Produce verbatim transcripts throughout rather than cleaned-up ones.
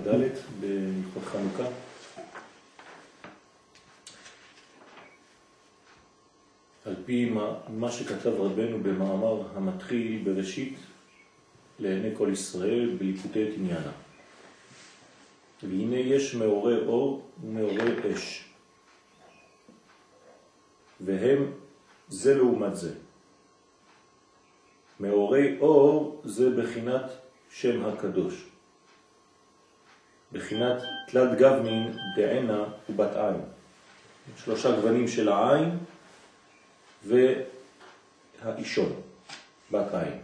ד' בהלכות חנוכה. על פי מה, מה שכתב רבנו במאמר המתחיל בראשית לעיני כל ישראל בליקוטי עניינה. והנה יש מאורי אור ומאורי אש, והם זה לעומת זה. מאורי אור זה בחינת שם הקדוש, בחינת תלת גוונין דענה ובת עין, שלושה גוונים של העין והאישון, בת עין.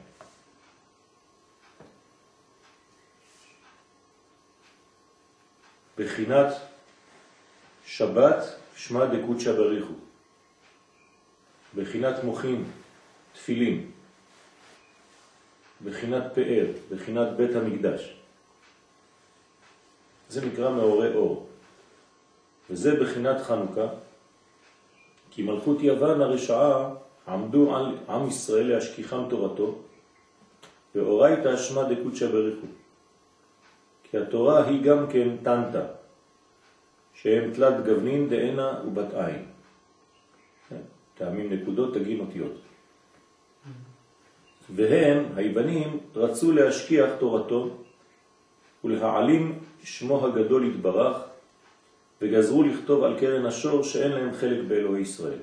בחינת שבת שמע דקודשא בריחו, בחינת מוחין תפילים, בחינת פאר, בחינת בית המקדש. זה נקרא מאורי אור, וזה בחינת חנוכה, כי מלכות יוון הרשעה עמדו על עם ישראל להשכיחם תורתו, ואורייתא שמע דקודשא בריחו, כי התורה היא גם כן תנתא, שהם תלת גוונין דענה ובת עין. טעמים נקודות, תגין אותיות. והם, היוונים, רצו להשכיח תורתו ולהעלים שמו הגדול יתברך, וגזרו לכתוב על קרן השור שאין להם חלק באלוהי ישראל.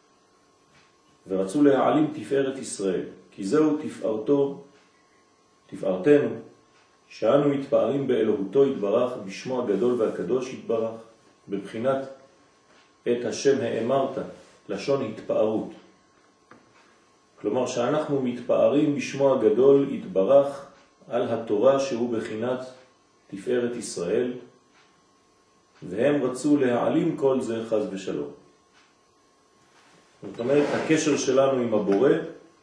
ורצו להעלים תפארת ישראל, כי זהו תפארתו, תפארתנו, שאנו מתפארים באלוהותו יתברך, בשמו הגדול והקדוש יתברך, בבחינת את השם האמרת, לשון התפארות. כלומר שאנחנו מתפארים בשמו הגדול יתברך על התורה שהוא בחינת תפארת ישראל, והם רצו להעלים כל זה חס ושלום. זאת אומרת, הקשר שלנו עם הבורא,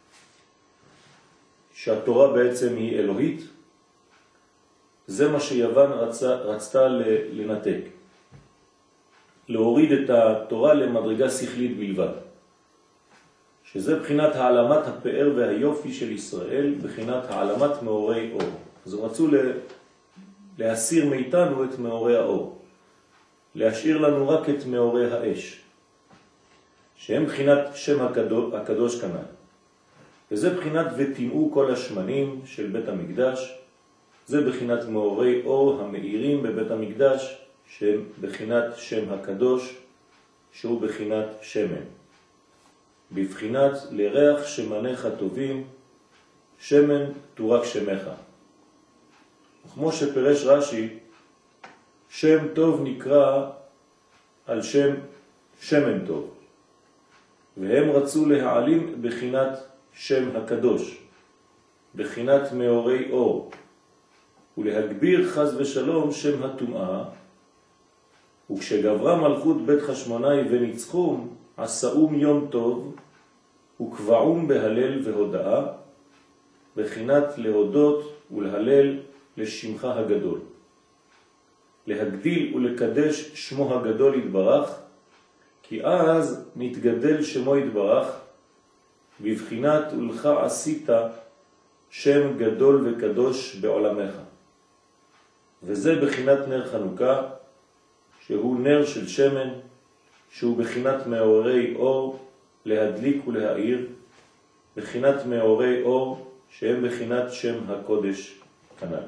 שהתורה בעצם היא אלוהית, זה מה שיוון רצה, רצתה לנתק. להוריד את התורה למדרגה שכלית בלבד. שזה בחינת העלמת הפאר והיופי של ישראל, בחינת העלמת מאורי אור. אז הם רצו להסיר מאיתנו את מאורי האור. להשאיר לנו רק את מאורי האש. שהם בחינת שם הקדוש, הקדוש כנ"ל. וזה בחינת ותמאו כל השמנים של בית המקדש. זה בחינת מאורי אור המאירים בבית המקדש, שהם בחינת שם הקדוש, שהוא בחינת שמן. בבחינת לריח שמניך טובים, שמן תורק שמך. וכמו שפרש רש"י, שם טוב נקרא על שם שמן טוב. והם רצו להעלים בחינת שם הקדוש, בחינת מאורי אור, ולהגביר חס ושלום שם הטומאה, וכשגברה מלכות בית חשמונאי וניצחום, עשאום יום טוב, וקבעום בהלל והודאה, בחינת להודות ולהלל לשמך הגדול. להגדיל ולקדש שמו הגדול יתברך, כי אז נתגדל שמו יתברך, בבחינת ולך עשית שם גדול וקדוש בעולמך. וזה בחינת נר חנוכה, שהוא נר של שמן, שהוא בחינת מאורי אור, להדליק ולהאיר, בחינת מאורי אור, שהם בחינת שם הקודש כנ"ל.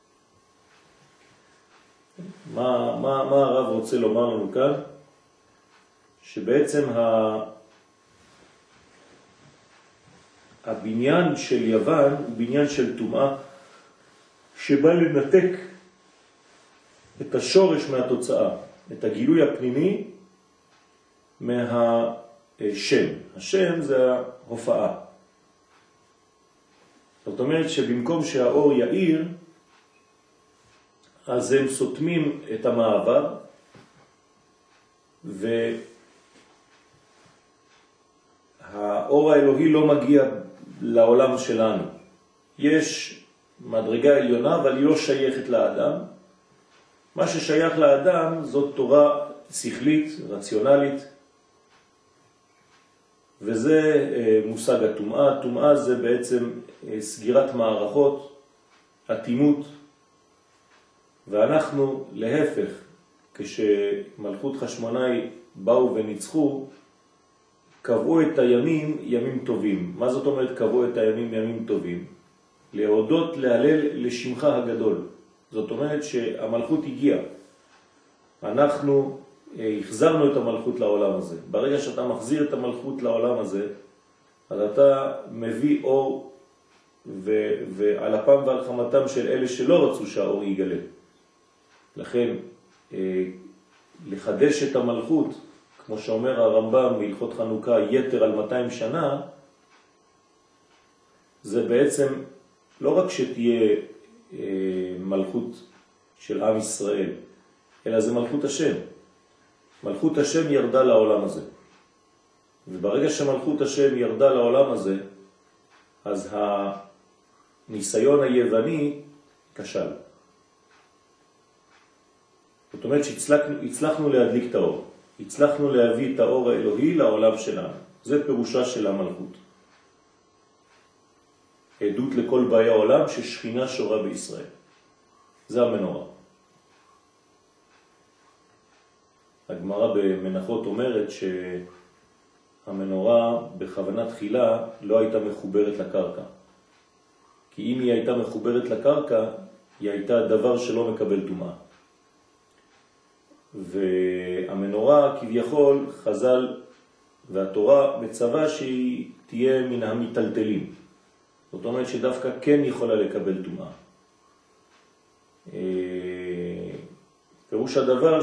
מה, מה, מה הרב רוצה לומר לנו כאן? שבעצם ה... הבניין של יוון הוא בניין של טומאה, שבא לנתק את השורש מהתוצאה, את הגילוי הפנימי מהשם. השם זה ההופעה. זאת אומרת שבמקום שהאור יאיר, אז הם סותמים את המעבר, והאור האלוהי לא מגיע לעולם שלנו. יש מדרגה עליונה, אבל היא לא שייכת לאדם. מה ששייך לאדם זאת תורה שכלית, רציונלית, וזה מושג התומעה. התומעה זה בעצם סגירת מערכות, אטימות, ואנחנו להפך, כשמלכות חשמונאי באו וניצחו, קבעו את הימים ימים טובים. מה זאת אומרת קבעו את הימים ימים טובים? להודות, להלל לשמך הגדול. זאת אומרת שהמלכות הגיעה. אנחנו החזרנו את המלכות לעולם הזה. ברגע שאתה מחזיר את המלכות לעולם הזה, אז אתה מביא אור, ו- ועל אפם ועל חמתם של אלה שלא רצו שהאור יגלה. לכן, לחדש את המלכות, כמו שאומר הרמב"ם בהלכות חנוכה, יתר על מאתיים שנה, זה בעצם לא רק שתהיה מלכות של עם ישראל, אלא זה מלכות השם. מלכות השם ירדה לעולם הזה. וברגע שמלכות השם ירדה לעולם הזה, אז הניסיון היווני כשל. זאת אומרת שהצלחנו להדליק את האור. הצלחנו להביא את האור האלוהי לעולם שלנו. זה פירושה של המלכות. עדות לכל באי העולם ששכינה שורה בישראל. זה המנורה. הגמרא במנחות אומרת שהמנורה בכוונה תחילה לא הייתה מחוברת לקרקע. כי אם היא הייתה מחוברת לקרקע, היא הייתה דבר שלא מקבל טומאה. והמנורה כביכול חז"ל והתורה מצווה שהיא תהיה מן המטלטלים. זאת אומרת שדווקא כן יכולה לקבל טומאה. פירוש הדבר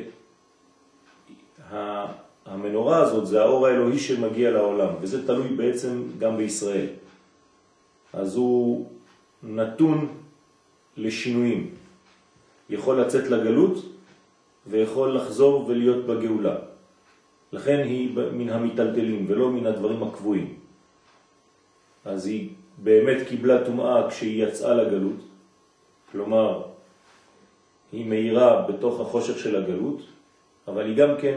שהמנורה הזאת זה האור האלוהי שמגיע לעולם, וזה תלוי בעצם גם בישראל. אז הוא נתון לשינויים. יכול לצאת לגלות ויכול לחזור ולהיות בגאולה. לכן היא מן המטלטלים ולא מן הדברים הקבועים. אז היא באמת קיבלה טומאה כשהיא יצאה לגלות, כלומר היא מאירה בתוך החושך של הגלות, אבל היא גם כן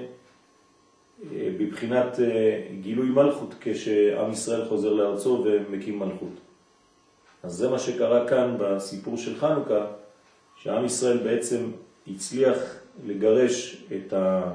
בבחינת גילוי מלכות כשעם ישראל חוזר לארצו ומקים מלכות. אז זה מה שקרה כאן בסיפור של חנוכה, שעם ישראל בעצם הצליח לגרש את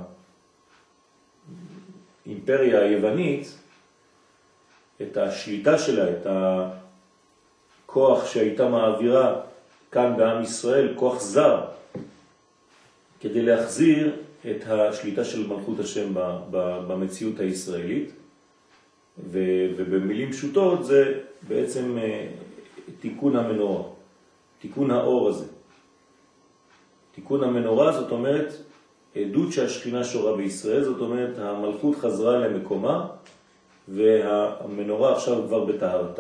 האימפריה היוונית, את השליטה שלה, את הכוח שהייתה מעבירה כאן בעם ישראל, כוח זר, כדי להחזיר את השליטה של מלכות השם במציאות הישראלית. ובמילים פשוטות זה בעצם תיקון המנורה, תיקון האור הזה. תיקון המנורה זאת אומרת עדות שהשכינה שורה בישראל, זאת אומרת המלכות חזרה למקומה והמנורה עכשיו כבר בטהרתה.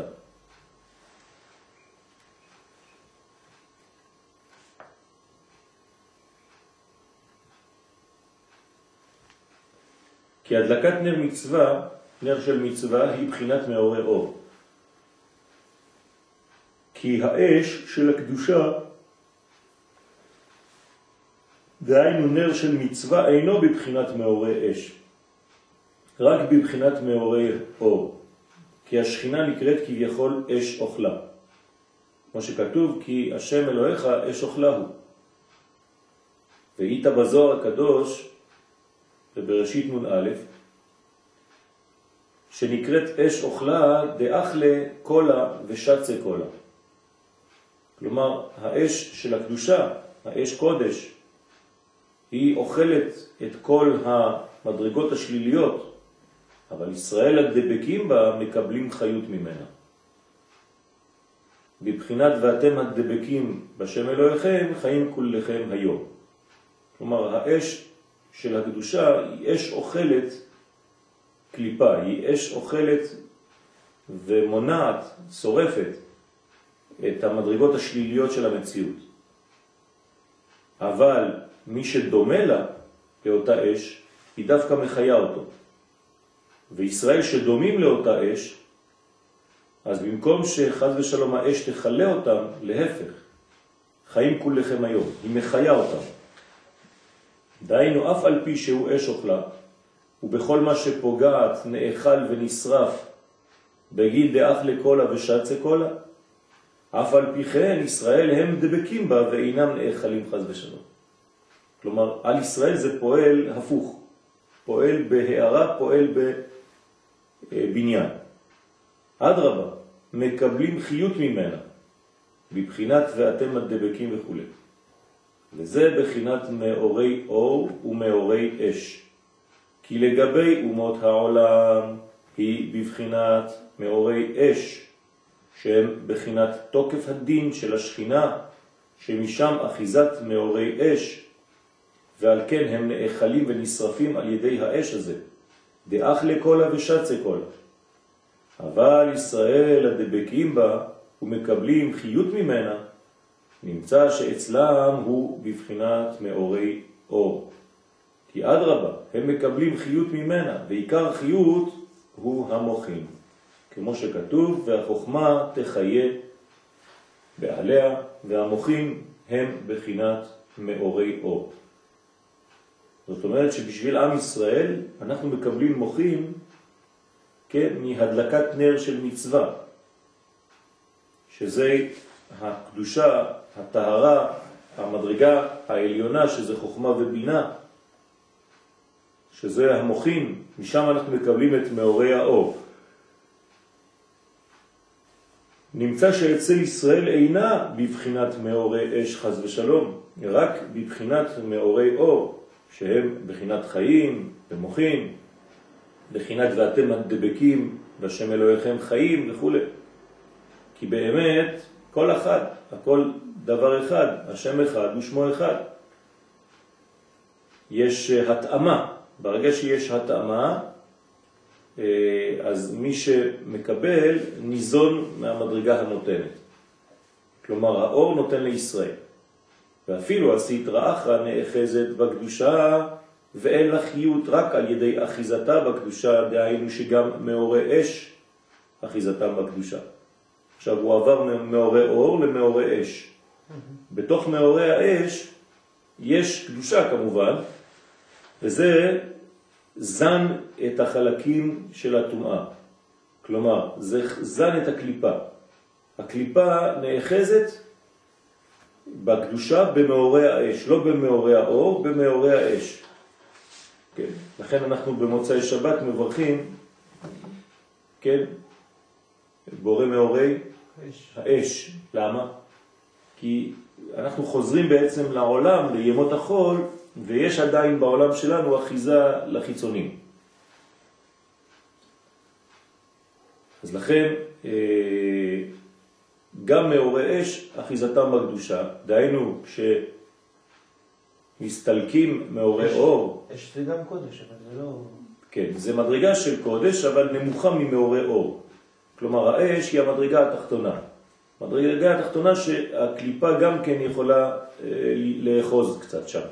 כי הדלקת נר מצווה, נר של מצווה, היא בחינת מאורי אור. כי האש של הקדושה, דהיינו נר של מצווה, אינו בבחינת מאורי אש, רק בבחינת מאורי אור. כי השכינה נקראת כביכול אש אוכלה. כמו שכתוב, כי השם אלוהיך אש אוכלה הוא. והיית בזוהר הקדוש, ובראשית נון א', שנקראת אש אוכלה דאכלה קולה ושצה קולה. כלומר, האש של הקדושה, האש קודש, היא אוכלת את כל המדרגות השליליות, אבל ישראל הדבקים בה מקבלים חיות ממנה. בבחינת ואתם הדבקים בשם אלוהיכם חיים כולכם היום. כלומר, האש של הקדושה היא אש אוכלת קליפה, היא אש אוכלת ומונעת, שורפת את המדרגות השליליות של המציאות. אבל מי שדומה לה, לאותה אש, היא דווקא מחיה אותו. וישראל שדומים לאותה אש, אז במקום שחד ושלום האש תחלה אותם, להפך, חיים כולכם היום, היא מחיה אותם. דהיינו, אף על פי שהוא אש אוכלה, ובכל מה שפוגעת, נאכל ונשרף, בגיל דאכלה קולה ושצה קולה, אף על פי כן ישראל הם דבקים בה ואינם נאכלים חס ושלום. כלומר, על ישראל זה פועל הפוך. פועל בהערה, פועל בבניין. אדרבה, מקבלים חיות ממנה, בבחינת ואתם הדבקים וכו'. וזה בחינת מאורי אור ומאורי אש. כי לגבי אומות העולם היא בבחינת מאורי אש, שהם בחינת תוקף הדין של השכינה, שמשם אחיזת מאורי אש, ועל כן הם נאכלים ונשרפים על ידי האש הזה, דאח לקולה ושצה קולה. אבל ישראל הדבקים בה ומקבלים חיות ממנה, נמצא שאצלם הוא בבחינת מאורי אור. כי אדרבה, הם מקבלים חיות ממנה, ועיקר חיות הוא המוחים. כמו שכתוב, והחוכמה תחיה בעליה, והמוחים הם בחינת מאורי אור. זאת אומרת שבשביל עם ישראל אנחנו מקבלים מוחים, כן, מהדלקת נר של מצווה, שזה הקדושה, הטהרה, המדרגה העליונה, שזה חוכמה ובינה, שזה המוחים, משם אנחנו מקבלים את מאורי האור. נמצא שאצל ישראל אינה בבחינת מאורי אש חס ושלום, רק בבחינת מאורי אור, שהם בחינת חיים ומוחים, בחינת ואתם הדבקים בשם אלוהיכם חיים וכו'. כי באמת כל אחד, הכל דבר אחד, השם אחד ושמו אחד. יש התאמה, ברגע שיש התאמה, אז מי שמקבל ניזון מהמדרגה הנותנת. כלומר, האור נותן לישראל. ואפילו הסטרא אחרא נאחזת בקדושה ואין לה חיות רק על ידי אחיזתה בקדושה, דהיינו שגם מאורי אש אחיזתם בקדושה. עכשיו הוא עבר מאורי אור למאורי אש. בתוך מאורי האש יש קדושה כמובן, וזה זן את החלקים של הטומאה. כלומר, זה זן את הקליפה. הקליפה נאחזת בקדושה במאורי האש, לא במאורי האור, במאורי האש. כן. לכן אנחנו במוצאי שבת מברכים, כן, בורא מאורי האש. למה? כי אנחנו חוזרים בעצם לעולם, לימות החול, ויש עדיין בעולם שלנו אחיזה לחיצונים. אז לכן, גם מאורי אש אחיזתם בקדושה, דהיינו כשמסתלקים מאורי אור. אש זה גם קודש, אבל זה לא... כן, זה מדרגה של קודש, אבל נמוכה ממאורי אור. כלומר, האש היא המדרגה התחתונה. מדרגה התחתונה שהקליפה גם כן יכולה לאחוז קצת שם.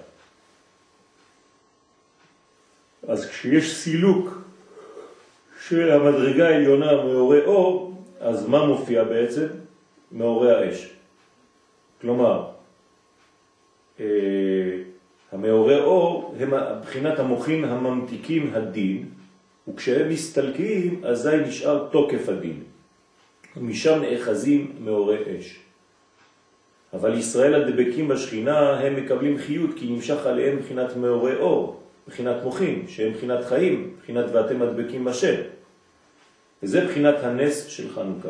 אז כשיש סילוק של המדרגה העליונה מאורי אור, אז מה מופיע בעצם? מאורי האש. כלומר, אה, המאורי אור הם בחינת המוחין הממתיקים הדין, וכשהם מסתלקים, אזי נשאר תוקף הדין. ומשם נאחזים מאורי אש. אבל ישראל הדבקים בשכינה הם מקבלים חיות, כי נמשך עליהם בחינת מאורי אור, בחינת מוחין, שהם בחינת חיים, בחינת ואתם הדבקים בשם. וזה בחינת הנס של חנוכה.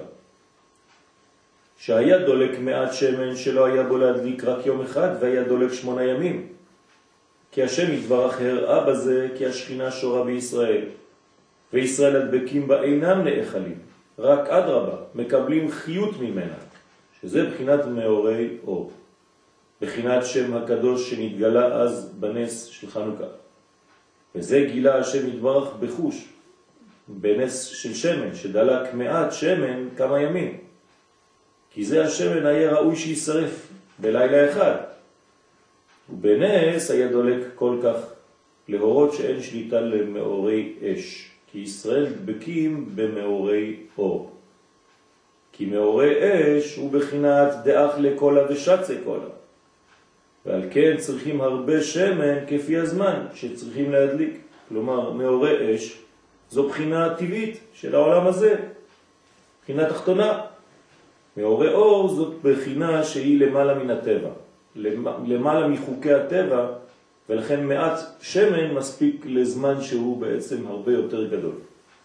שהיה דולק מעט שמן שלא היה בו להדליק רק יום אחד, והיה דולק שמונה ימים. כי השם יתברך הראה בזה כי השכינה שורה בישראל, וישראל הדבקים בה אינם נאכלים, רק אדרבה, מקבלים חיות ממנה, שזה בחינת מאורי אור, בחינת שם הקדוש שנתגלה אז בנס של חנוכה. וזה גילה השם יתברך בחוש, בנס של שמן, שדלק מעט שמן כמה ימים. כי זה השמן היה ראוי שישרף בלילה אחד. ובנס היה דולק כל כך להורות שאין שליטה למאורי אש. כי ישראל דבקים במאורי אור. כי מאורי אש הוא בחינת דאח לקולה ושצה קולה. ועל כן צריכים הרבה שמן כפי הזמן שצריכים להדליק. כלומר, מאורי אש זו בחינה טבעית של העולם הזה. בחינה תחתונה. מאורי אור זאת בחינה שהיא למעלה מן הטבע, למעלה מחוקי הטבע, ולכן מעט שמן מספיק לזמן שהוא בעצם הרבה יותר גדול.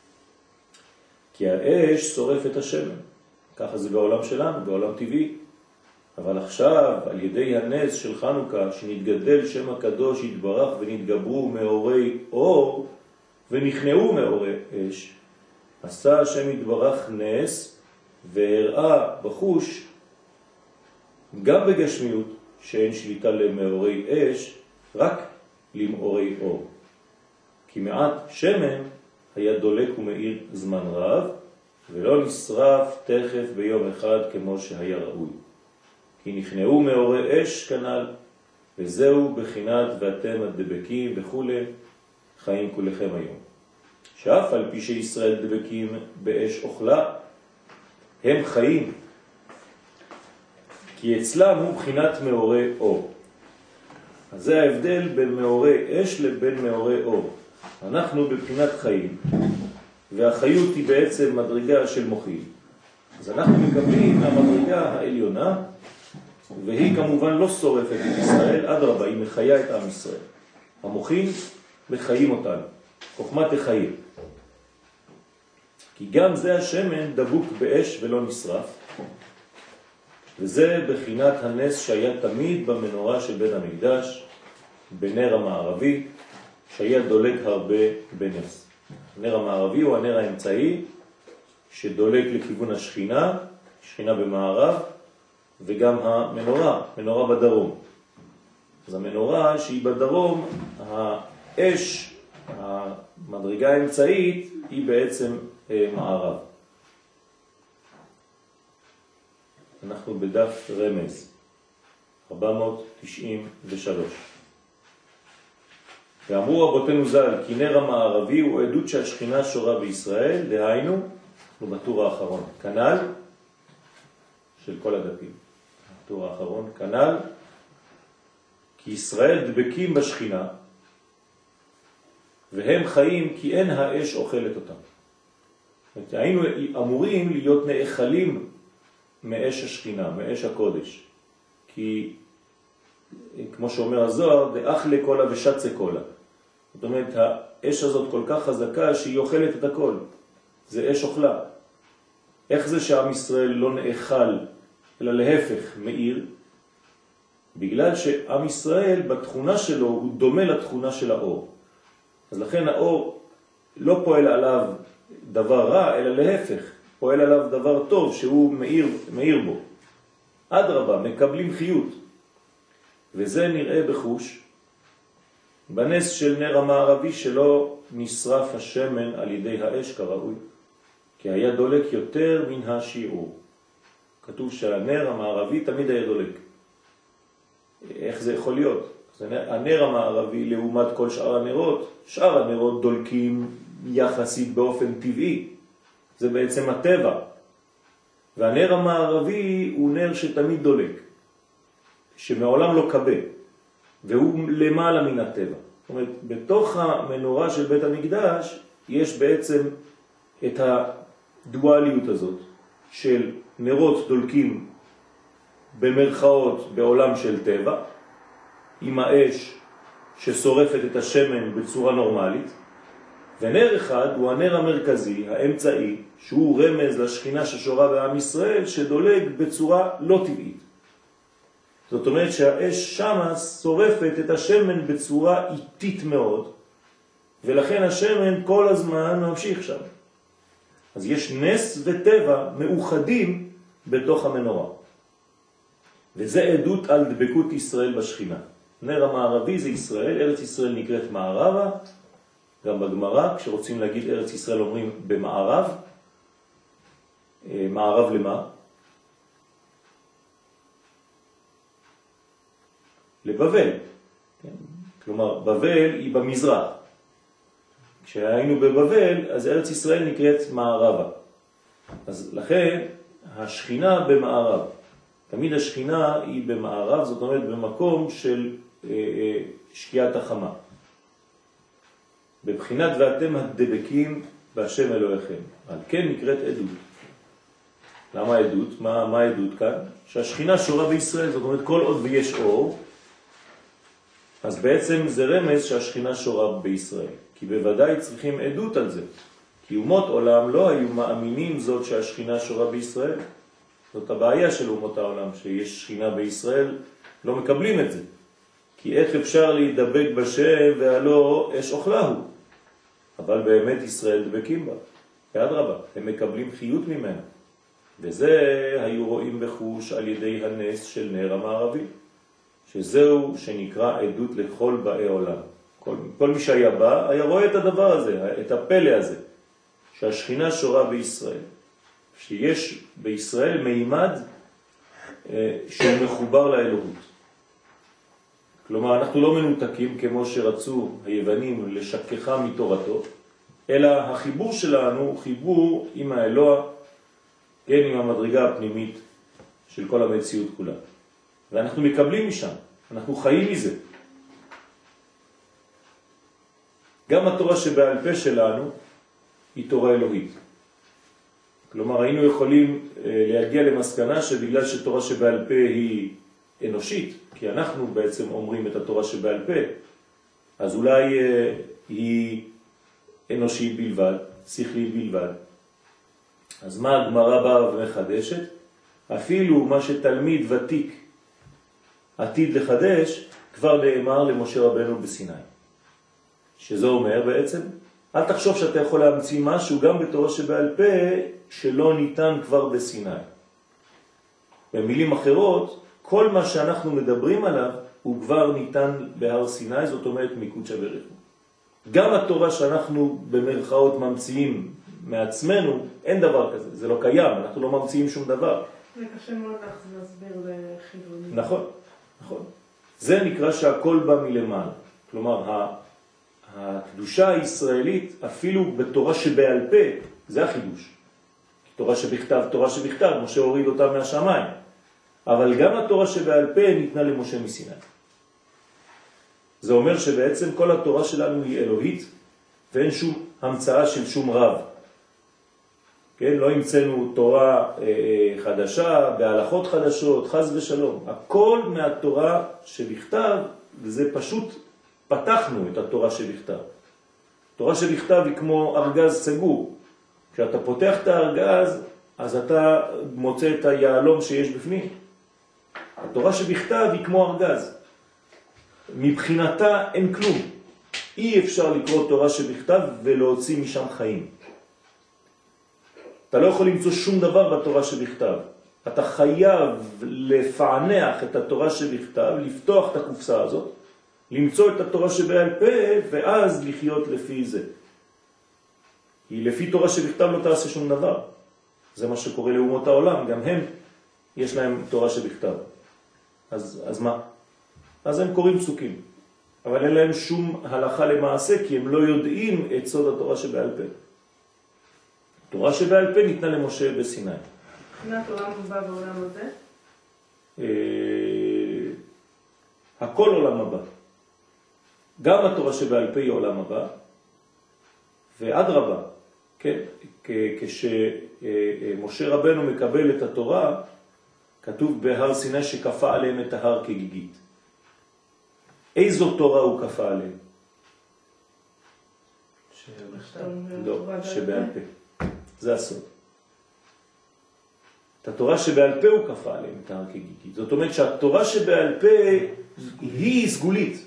כי האש שורף את השמן, ככה זה בעולם שלנו, בעולם טבעי. אבל עכשיו, על ידי הנס של חנוכה, שנתגדל שם הקדוש יתברך ונתגברו מאורי אור ונכנעו מאורי אש, עשה השם יתברך נס והראה בחוש גם בגשמיות שאין שליטה למאורי אש, רק למאורי אור. כי מעט שמן היה דולק ומאיר זמן רב, ולא נשרף תכף ביום אחד כמו שהיה ראוי. כי נכנעו מאורי אש כנל, וזהו בחינת ואתם הדבקים וכו' חיים כולכם היום. שאף על פי שישראל דבקים באש אוכלה, הם חיים, כי אצלם הוא בחינת מאורי אור. אז זה ההבדל בין מאורי אש לבין מאורי אור. אנחנו בבחינת חיים, והחיות היא בעצם מדרגה של מוחים. אז אנחנו מקבלים המדרגה העליונה, והיא כמובן לא שורפת את ישראל, עד רבה, היא מחיה את עם ישראל. המוחים מחיים אותנו, חוכמת החיים. כי גם זה השמן דבוק באש ולא נשרף, וזה בחינת הנס שהיה תמיד במנורה של בית המקדש, בנר המערבי, שהיה דולק הרבה בנס. הנר המערבי הוא הנר האמצעי, שדולק לכיוון השכינה, שכינה במערב, וגם המנורה, מנורה בדרום. אז המנורה שהיא בדרום, האש, המדרגה האמצעית, היא בעצם מערב. אנחנו בדף רמז, ארבע מאות תשעים ושלוש. ואמרו רבותינו ז"ל, כי נר המערבי הוא עדות שהשכינה שורה בישראל, דהיינו, אנחנו בטור האחרון, כנל של כל הדפים. הטור האחרון, כנל, כי ישראל דבקים בשכינה, והם חיים כי אין האש אוכלת אותם. היינו אמורים להיות נאכלים מאש השכינה, מאש הקודש. כי כמו שאומר הזוהר, דאכלה קולה ושצה קולה. זאת אומרת, האש הזאת כל כך חזקה שהיא אוכלת את הכל. זה אש אוכלה. איך זה שעם ישראל לא נאכל, אלא להפך, מאיר? בגלל שעם ישראל בתכונה שלו הוא דומה לתכונה של האור. אז לכן האור לא פועל עליו דבר רע, אלא להפך, פועל עליו דבר טוב שהוא מאיר, מאיר בו. עד רבה, מקבלים חיות. וזה נראה בחוש בנס של נר המערבי שלא נשרף השמן על ידי האש כראוי, כי היה דולק יותר מן השיעור. כתוב שהנר המערבי תמיד היה דולק. איך זה יכול להיות? הנר המערבי לעומת כל שאר הנרות, שאר הנרות דולקים יחסית באופן טבעי. זה בעצם הטבע. והנר המערבי הוא נר שתמיד דולק, שמעולם לא קבה, והוא למעלה מן הטבע. זאת אומרת, בתוך המנורה של בית המקדש יש בעצם את הדואליות הזאת של נרות דולקים במרכאות בעולם של טבע, עם האש ששורפת את השמן בצורה נורמלית, ונר אחד הוא הנר המרכזי, האמצעי, שהוא רמז לשכינה ששורה בעם ישראל, שדולק בצורה לא טבעית. זאת אומרת שהאש שמה שורפת את השמן בצורה איטית מאוד, ולכן השמן כל הזמן ממשיך שם. אז יש נס וטבע מאוחדים בתוך המנורה. וזה עדות על דבקות ישראל בשכינה. נר המערבי זה ישראל, ארץ ישראל נקראת מערבה, גם בגמרא, כשרוצים להגיד ארץ ישראל אומרים במערב. מערב למה? לבבל. כלומר, בבל היא במזרח. כשהיינו בבבל, אז ארץ ישראל נקראת מערבה. אז לכן, השכינה במערב. תמיד השכינה היא במערב, זאת אומרת במקום של אה, אה, שקיעת החמה. בבחינת ואתם הדבקים בהשם אלוהיכם. על כן נקראת עדות. למה עדות? מה, מה עדות כאן? שהשכינה שורה בישראל, זאת אומרת כל עוד ויש אור, אז בעצם זה רמז שהשכינה שורה בישראל, כי בוודאי צריכים עדות על זה, כי אומות עולם לא היו מאמינים זאת שהשכינה שורה בישראל. זאת הבעיה של אומות העולם, שיש שכינה בישראל, לא מקבלים את זה. כי איך אפשר להידבק בשם והלא אש אוכלה הוא? אבל באמת ישראל דבקים בה, ועד רבה, הם מקבלים חיות ממנה. וזה היו רואים בחוש על ידי הנס של נר המערבי, שזהו שנקרא עדות לכל באי עולם. כל, כל מי שהיה בא היה רואה את הדבר הזה, את הפלא הזה, שהשכינה שורה בישראל, שיש בישראל מימד אה, שהוא מחובר לאלוהות. כלומר, אנחנו לא מנותקים כמו שרצו היוונים לשכחה מתורתו, אלא החיבור שלנו הוא חיבור עם האלוה, כן, עם המדרגה הפנימית של כל המציאות כולה. ואנחנו מקבלים משם, אנחנו חיים מזה. גם התורה שבעל פה שלנו היא תורה אלוהית. כלומר, היינו יכולים להגיע למסקנה שבגלל שתורה שבעל פה היא אנושית, כי אנחנו בעצם אומרים את התורה שבעל פה, אז אולי היא אנושית בלבד, שכלית בלבד. אז מה הגמרא באה ומחדשת? אפילו מה שתלמיד ותיק עתיד לחדש, כבר נאמר למשה רבנו בסיני. שזה אומר בעצם, אל תחשוב שאתה יכול להמציא משהו גם בתורה שבעל פה שלא ניתן כבר בסיני. במילים אחרות, כל מה שאנחנו מדברים עליו הוא כבר ניתן בהר סיני, זאת אומרת מקודשא בריחו. גם התורה שאנחנו במרכאות ממציאים מעצמנו, אין דבר כזה, זה לא קיים, אנחנו לא ממציאים שום דבר. זה קשה מאוד להסביר לחילונים. נכון, נכון. זה נקרא שהכל בא מלמעלה. כלומר, הקדושה הישראלית, אפילו בתורה שבעל פה, זה החידוש. תורה שבכתב, תורה שבכתב, משה הוריד אותה מהשמיים. אבל גם התורה שבעל פה ניתנה למשה מסיני. זה אומר שבעצם כל התורה שלנו היא אלוהית, ואין שום המצאה של שום רב. כן? לא המצאנו תורה אה, חדשה, בהלכות חדשות, חס ושלום. הכל מהתורה שבכתב, וזה פשוט פתחנו את התורה שבכתב. תורה שבכתב היא כמו ארגז סגור. כשאתה פותח את הארגז, אז אתה מוצא את היעלום שיש בפנים. התורה שבכתב היא כמו ארגז. מבחינתה אין כלום. אי אפשר לקרוא תורה שבכתב ולהוציא משם חיים. אתה לא יכול למצוא שום דבר בתורה שבכתב. אתה חייב לפענח את התורה שבכתב, לפתוח את הקופסה הזאת, למצוא את התורה שבעל פה, ואז לחיות לפי זה. כי לפי תורה שבכתב לא תעשה שום דבר. זה מה שקורה לאומות העולם, גם הם, יש להם תורה שבכתב. אז, אז מה? אז הם קוראים פסוקים, אבל אין להם שום הלכה למעשה, כי הם לא יודעים את סוד התורה שבעל פה. תורה שבעל פה ניתנה למשה בסיני. מבחינת עולם הבא ועולם הזה? אה, הכל עולם הבא. גם התורה שבעל פה היא עולם הבא, ועד רבה, כן? כשמשה רבנו מקבל את התורה, כתוב בהר סיני שכפה עליהם את ההר כגיגית. איזו תורה הוא כפה עליהם? לא, שבעל פה. זה הסוד. את התורה שבעל פה הוא כפה עליהם את ההר כגיגית. זאת אומרת שהתורה שבעל פה היא סגולית.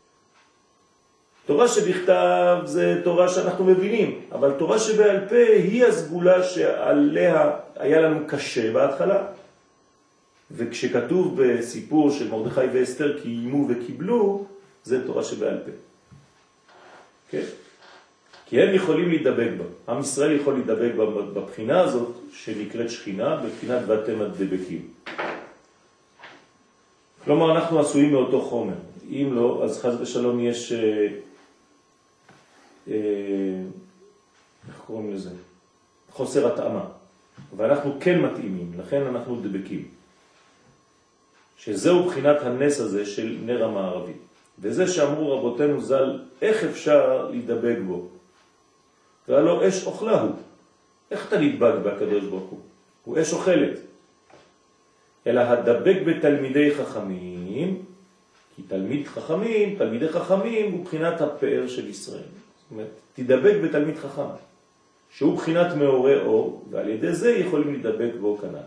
תורה שבכתב זה תורה שאנחנו מבינים, אבל תורה שבעל פה היא הסגולה שעליה היה לנו קשה בהתחלה. וכשכתוב בסיפור של מרדכי ואסתר קיימו וקיבלו, זה תורה שבעל פה. כן? כי הם יכולים להידבק בה. עם ישראל יכול להידבק בה בבחינה הזאת שנקראת שכינה, בבחינת ואתם הדבקים. כלומר, אנחנו עשויים מאותו חומר. אם לא, אז חס ושלום יש... אה, אה, איך קוראים לזה? חוסר התאמה. ואנחנו כן מתאימים, לכן אנחנו דבקים. שזהו בחינת הנס הזה של נר המערבי. וזה שאמרו רבותינו ז"ל, איך אפשר להידבק בו? והלא אש אוכלה הוא. איך אתה נדבק בקדוש ברוך הוא? הוא אש אוכלת. אלא הדבק בתלמידי חכמים, כי תלמיד חכמים, תלמידי חכמים הוא בחינת הפאר של ישראל. זאת אומרת, תדבק בתלמיד חכם, שהוא בחינת מאורי אור, ועל ידי זה יכולים לדבק בו כנ"ל.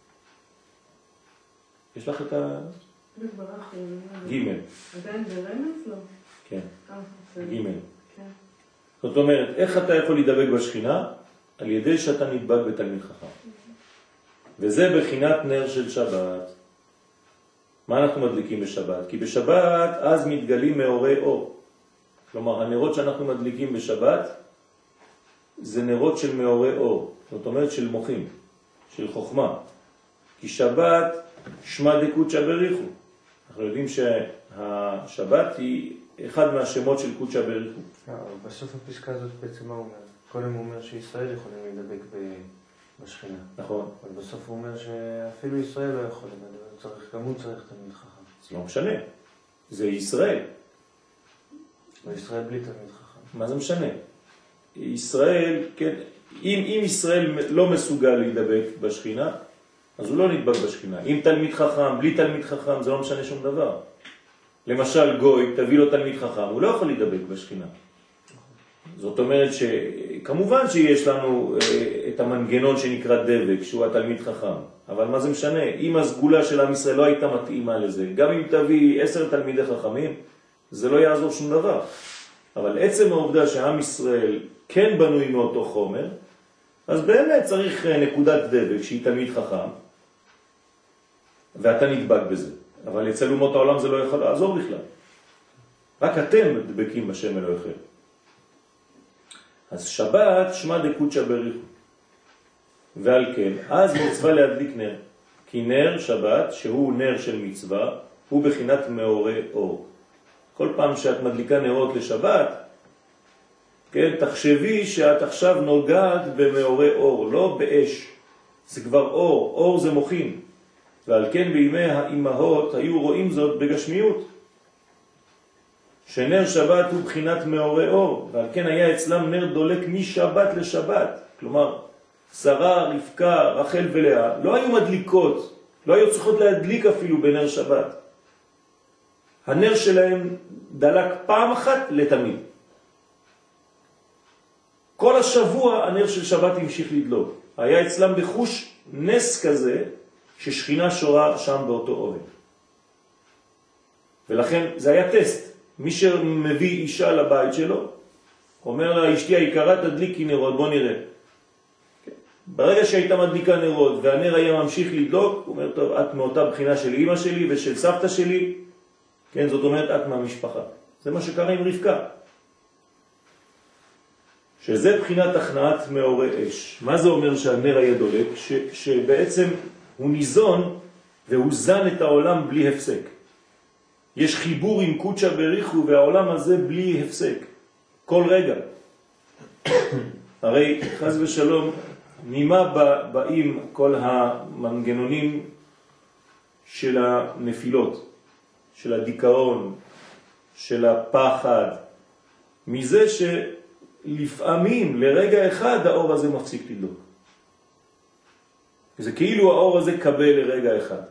יש לך את ה... בברך, גימל. עדיין ברמז? לא. כן, אה, גימל. כן. זאת אומרת, איך אתה יכול לדבק בשכינה? על ידי שאתה נדבק בתלמיד חכם. וזה בחינת נר של שבת. מה אנחנו מדליקים בשבת? כי בשבת אז מתגלים מאורי אור. כלומר, הנרות שאנחנו מדליקים בשבת זה נרות של מאורי אור. זאת אומרת של מוחים, של חוכמה. כי שבת שמה דקודשא בריחו. אנחנו יודעים שהשבת היא אחד מהשמות של קודשא בריחו. בסוף הפסקה הזאת בעצם מה הוא אומר? קודם הוא אומר שישראל יכולים להידבק בשכינה. נכון. אבל בסוף הוא אומר שאפילו ישראל לא יכול להידבק. גם הוא צריך תלמיד חכם. זה לא משנה. זה ישראל. וישראל בלי תלמיד חכם. מה זה משנה? ישראל, כן, אם, אם ישראל לא מסוגל להידבק בשכינה, אז הוא לא נדבק בשכינה. אם תלמיד חכם, בלי תלמיד חכם, זה לא משנה שום דבר. למשל גוי, תביא לו תלמיד חכם, הוא לא יכול להידבק בשכינה. זאת אומרת שכמובן שיש לנו את המנגנון שנקרא דבק, שהוא התלמיד חכם. אבל מה זה משנה? אם הסגולה של עם ישראל לא הייתה מתאימה לזה, גם אם תביא עשר תלמידי חכמים, זה לא יעזור שום דבר. אבל עצם העובדה שעם ישראל כן בנוי מאותו חומר, אז באמת צריך נקודת דבק שהיא תלמיד חכם, ואתה נדבק בזה. אבל אצל אומות העולם זה לא יכול לעזור בכלל. רק אתם מדבקים בשם אלוהיכם. אז שבת שמה דקודשא בריחו. ועל כן, אז מצווה להדליק נר. כי נר שבת, שהוא נר של מצווה, הוא בחינת מאורי אור. כל פעם שאת מדליקה נרות לשבת, כן, תחשבי שאת עכשיו נוגעת במאורי אור, לא באש. זה כבר אור, אור זה מוחין. ועל כן בימי האימהות היו רואים זאת בגשמיות. שנר שבת הוא בחינת מאורי אור, ועל כן היה אצלם נר דולק משבת לשבת. כלומר, שרה, רבקה, רחל ולאה לא היו מדליקות, לא היו צריכות להדליק אפילו בנר שבת. הנר שלהם דלק פעם אחת לתמיד. כל השבוע הנר של שבת המשיך לדלוק. היה אצלם בחוש נס כזה ששכינה שורה שם באותו אוהל. ולכן זה היה טסט. מי שמביא אישה לבית שלו, אומר לה, אשתי היקרה, תדליקי נרות, בוא נראה. ברגע שהייתה מדליקה נרות והנר היה ממשיך לדלוק, הוא אומר, טוב, את מאותה בחינה של אמא שלי ושל סבתא שלי, כן, זאת אומרת, את מהמשפחה. זה מה שקרה עם רבקה. שזה בחינת הכנעת מאורי אש. מה זה אומר שהנר היה דולק? ש, שבעצם הוא ניזון והוא זן את העולם בלי הפסק. יש חיבור עם קודשא בריחו והעולם הזה בלי הפסק. כל רגע. הרי חס ושלום, ממה באים כל המנגנונים של הנפילות, של הדיכאון, של הפחד? מזה שלפעמים לרגע אחד האור הזה מפסיק לדלוק. זה כאילו האור הזה קבל לרגע אחד.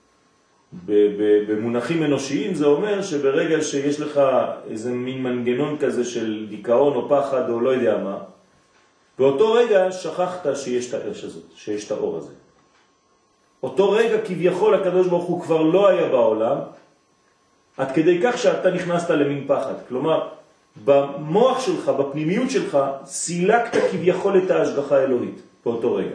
במונחים אנושיים זה אומר שברגע שיש לך איזה מין מנגנון כזה של דיכאון או פחד או לא יודע מה, באותו רגע שכחת שיש את האש הזאת, שיש את האור הזה. אותו רגע כביכול הקדוש ברוך הוא כבר לא היה בעולם, עד כדי כך שאתה נכנסת למין פחד. כלומר, במוח שלך, בפנימיות שלך, סילקת כביכול את ההשגחה האלוהית באותו רגע.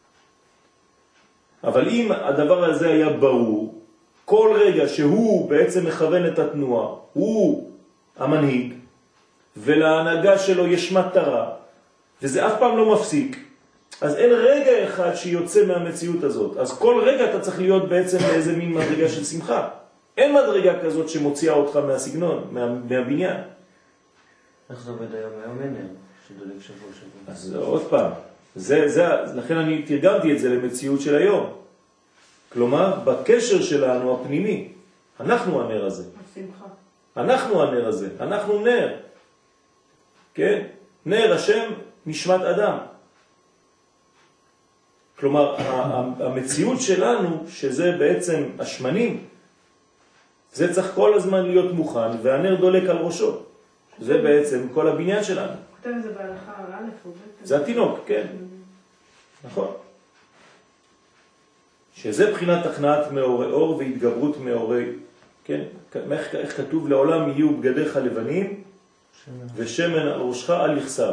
אבל אם הדבר הזה היה ברור, כל רגע שהוא בעצם מכוון את התנועה, הוא המנהיג, ולהנהגה שלו יש מטרה, וזה אף פעם לא מפסיק, אז אין רגע אחד שיוצא מהמציאות הזאת. אז כל רגע אתה צריך להיות בעצם באיזה מין מדרגה של שמחה. אין מדרגה כזאת שמוציאה אותך מהסגנון, מה, מהבניין. איך זה עובד היום? היום אין נר שדולק שבוע שבוע. אז עוד פעם, זה, זה, לכן אני תרגמתי את זה למציאות של היום. כלומר, בקשר שלנו הפנימי, אנחנו הנר הזה. השמחה. אנחנו הנר הזה, אנחנו נר. כן? נר השם נשמת אדם. כלומר, המציאות שלנו, שזה בעצם השמנים, זה צריך כל הזמן להיות מוכן, והנר דולק על ראשו. זה בעצם כל הבניין שלנו. כותב את זה בהלכה א' או ב'. זה התינוק, כן. נכון. שזה בחינת הכנעת מאורי אור והתגברות מאורי, כן? איך, איך כתוב? לעולם יהיו בגדיך לבנים ושמן על ראשך אל יחסר.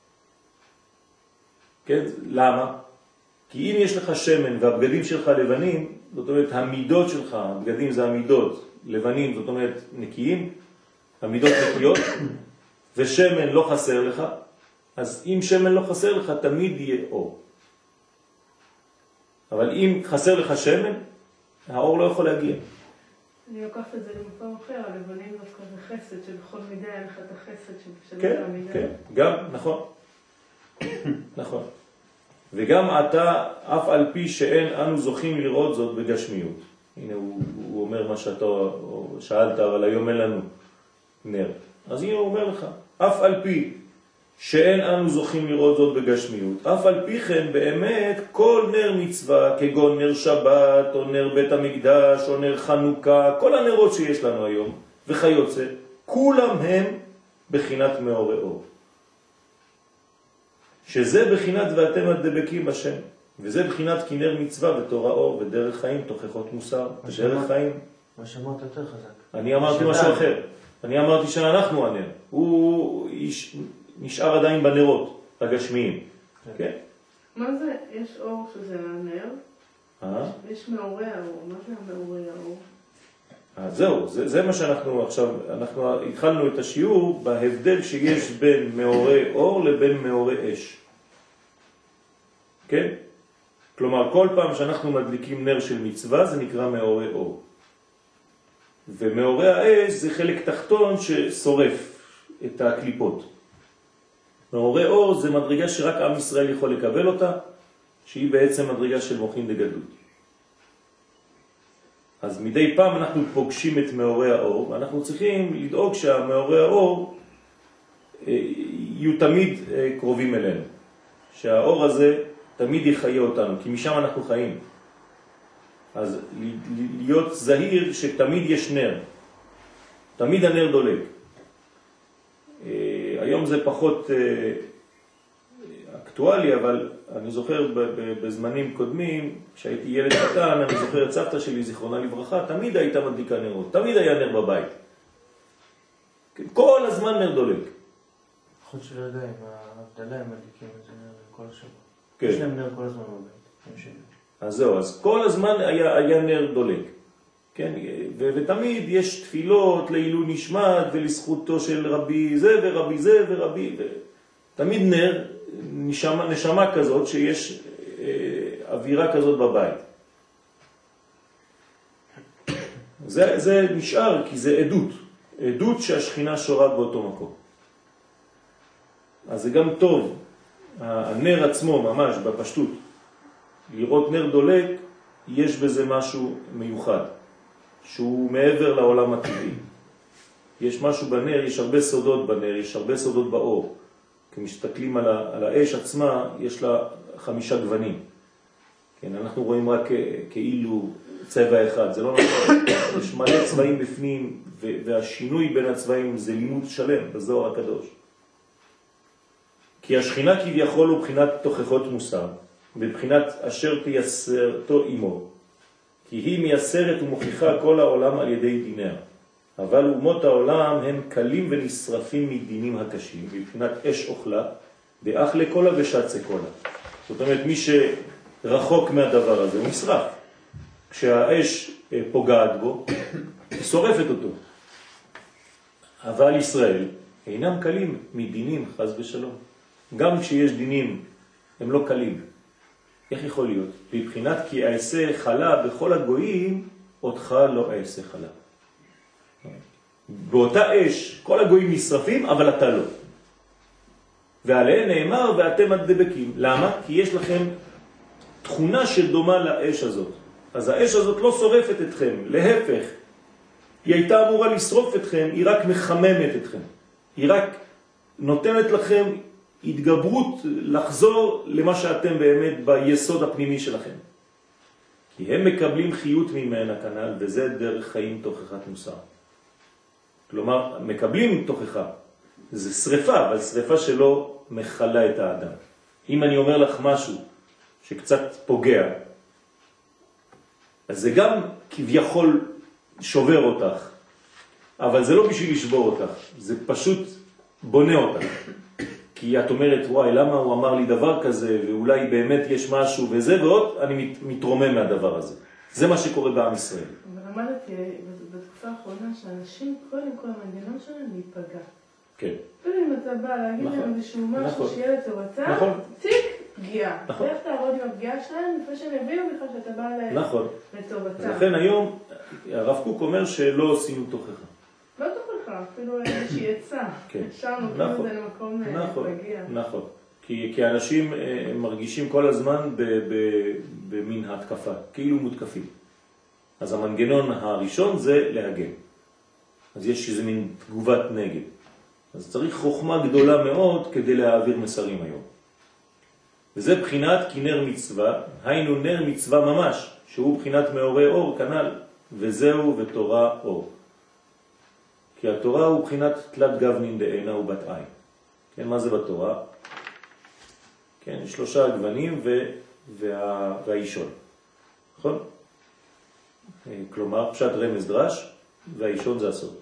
כן? למה? כי אם יש לך שמן והבגדים שלך לבנים, זאת אומרת המידות שלך, הבגדים זה המידות, לבנים זאת אומרת נקיים, המידות נקיות, ושמן לא חסר לך, אז אם שמן לא חסר לך תמיד יהיה אור. אבל אם חסר לך שמן, האור לא יכול להגיע. אני לוקחת את זה למקום אחר, הלבנים דווקא זה חסד, שבכל מידה אין לך את החסד של כן, המידה. כן, גם, נכון. נכון. וגם אתה, אף על פי שאין אנו זוכים לראות זאת בגשמיות. הנה הוא, הוא אומר מה שאתה שאלת, אבל היום אין לנו נר. אז הנה הוא אומר לך, אף על פי שאין אנו זוכים לראות זאת בגשמיות, אף על פי כן באמת כל נר מצווה, כגון נר שבת, או נר בית המקדש, או נר חנוכה, כל הנרות שיש לנו היום, וכיוצא, כולם הם בחינת מאורי אור. שזה בחינת ואתם הדבקים בשם, וזה בחינת כנר מצווה ותורה אור ודרך חיים, תוכחות מוסר, ודרך חיים. מה שאמרת יותר חזק. אני אמרתי משהו אחר. אני אמרתי שאנחנו הנר. הוא נשאר עדיין בנרות הגשמיים. כן? מה זה? יש אור שזה הנר? אה? יש מאורי האור. מה זה המאורי האור? אז זהו, זה, זה מה שאנחנו עכשיו, אנחנו התחלנו את השיעור בהבדל שיש בין מאורי אור לבין מאורי אש. כן? כלומר, כל פעם שאנחנו מדליקים נר של מצווה, זה נקרא מאורי אור. ומאורי האש זה חלק תחתון ששורף את הקליפות. מאורי אור זה מדרגה שרק עם ישראל יכול לקבל אותה, שהיא בעצם מדרגה של מוחין דגדלות. אז מדי פעם אנחנו פוגשים את מאורי האור, ואנחנו צריכים לדאוג שהמאורי האור יהיו תמיד קרובים אלינו. שהאור הזה תמיד יחיה אותנו, כי משם אנחנו חיים. אז להיות זהיר שתמיד יש נר, תמיד הנר דולק. היום זה פחות אקטואלי, אבל אני זוכר בזמנים קודמים, כשהייתי ילד קטן, אני זוכר את סבתא שלי, זיכרונה לברכה, תמיד הייתה מדליקה נרות, תמיד היה נר בבית. כל הזמן נר דולק. חוץ של יודע, עם ההבדלה הם מדליקים את זה נר כל השבוע. כן. יש להם נר כל הזמן בבית. אז זהו, אז כל הזמן היה, היה נר דולק. כן, ו- ותמיד יש תפילות לעילוי נשמת ולזכותו של רבי זה ורבי זה ורבי, ו- תמיד נר, נשמה, נשמה כזאת שיש אה, אווירה כזאת בבית. זה, זה נשאר כי זה עדות, עדות שהשכינה שורה באותו מקום. אז זה גם טוב, הנר עצמו ממש בפשטות, לראות נר דולק, יש בזה משהו מיוחד, שהוא מעבר לעולם הטבעי. יש משהו בנר, יש הרבה סודות בנר, יש הרבה סודות באור. כשמסתכלים על, ה, על האש עצמה, יש לה חמישה גוונים. כן, אנחנו רואים רק כאילו צבע אחד, זה לא נכון. יש מלא צבעים בפנים, והשינוי בין הצבעים זה לימוד שלם בזוהר הקדוש. כי השכינה כביכול הוא בחינת תוכחות מוסר, בבחינת אשר תייסרתו עמו, כי היא מייסרת ומוכיחה כל העולם על ידי דיניה. אבל אומות העולם הם קלים ונשרפים מדינים הקשים, בבחינת אש אוכלה, דאך לקולה ושצה קולה. זאת אומרת, מי שרחוק מהדבר הזה הוא נשרף. כשהאש פוגעת בו, היא שורפת אותו. אבל ישראל אינם קלים מדינים, חס ושלום. גם כשיש דינים, הם לא קלים. איך יכול להיות? בבחינת כי אעשה חלה בכל הגויים, אותך לא אעשה חלה. באותה אש, כל הגויים נשרפים, אבל אתה לא. ועליהם נאמר, ואתם הדבקים. למה? כי יש לכם תכונה שדומה לאש הזאת. אז האש הזאת לא שורפת אתכם, להפך. היא הייתה אמורה לשרוף אתכם, היא רק מחממת אתכם. היא רק נותנת לכם התגברות לחזור למה שאתם באמת ביסוד הפנימי שלכם. כי הם מקבלים חיות ממנה כנ"ל, וזה דרך חיים תוכחת מוסר. כלומר, מקבלים תוכחה. זה שריפה, אבל שריפה שלא מחלה את האדם. אם אני אומר לך משהו שקצת פוגע, אז זה גם כביכול שובר אותך, אבל זה לא בשביל לשבור אותך, זה פשוט בונה אותך. כי את אומרת, וואי, למה הוא אמר לי דבר כזה, ואולי באמת יש משהו וזה, ועוד אני מתרומם מהדבר הזה. זה מה שקורה בעם ישראל. ולמדתי בתקופה האחרונה שאנשים, קודם כל המנגנון שלהם להיפגע. כן. אפילו אם אתה בא להגיד להם איזשהו משהו שיהיה לטובתם, נכון. ציק, פגיעה. נכון. ואיך תעבוד עם הפגיעה שלהם, לפני שהם יביאו בכלל שאתה בא נכון. לטובתם. לכן היום, הרב קוק אומר שלא עושים תוכחה. לא תוכחה, אפילו איזושהי עצה. כן. שם נותנים את זה למקום להגיע. נכון. כי, כי אנשים מרגישים כל הזמן במין התקפה, כאילו מותקפים. אז המנגנון הראשון זה להגן. אז יש איזה מין תגובת נגד. אז צריך חוכמה גדולה מאוד כדי להעביר מסרים היום. וזה בחינת כנר מצווה, היינו נר מצווה ממש, שהוא בחינת מאורי אור כנל, וזהו ותורה אור. כי התורה הוא בחינת תלת גוונין דעינה ובת עין. כן, מה זה בתורה? כן, שלושה גוונים ו... וה... והאישון. נכון? כלומר, פשט רמז דרש, והאישון זה הסוד.